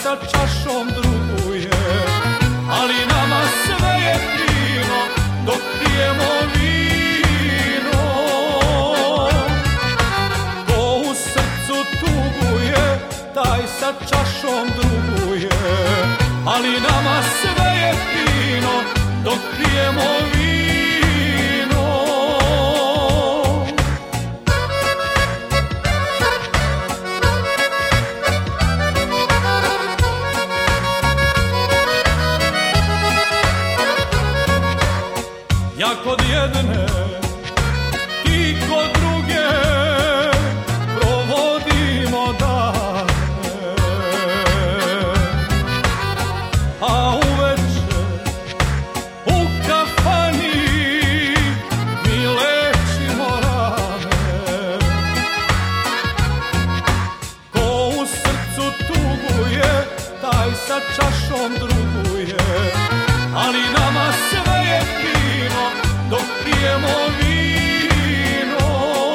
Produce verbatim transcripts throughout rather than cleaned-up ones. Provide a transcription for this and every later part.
sa čašom druguje, ali nama sve je fino dok pijemo vino. Ko u srcu tuguje, taj sa čašom druguje, ali nama sve je fino dok pijemo vino. Ja kod jedne, ti kod druge provodimo dane, a uveče u kafani mi lečimo rane. Ko u srcu tuguje, taj sa čašom druguje, ali nama sve je fino dok pijemo vino.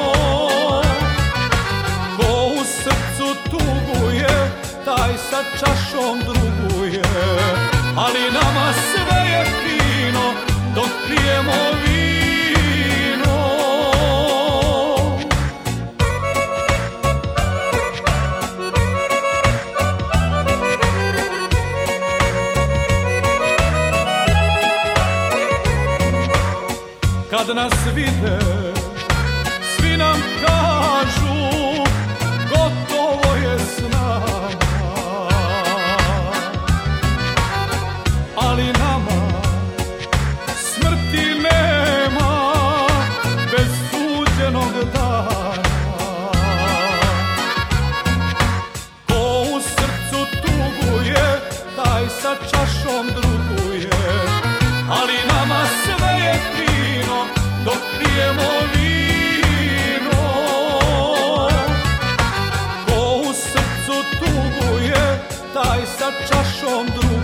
Ko u srcu tuguje, taj sa čašom druguje, ali nama sve je fino dok pijemo vino. Kad nas vide, svi nam kažu, gotovo je s nama. Ali nama smrti nema bez suđenog dana. Ko u srcu tuguje, taj sa čašom druguje, ali nama sve je fino dok pijemo vino. Ko u srcu tuguje, taj sa čašom druguje,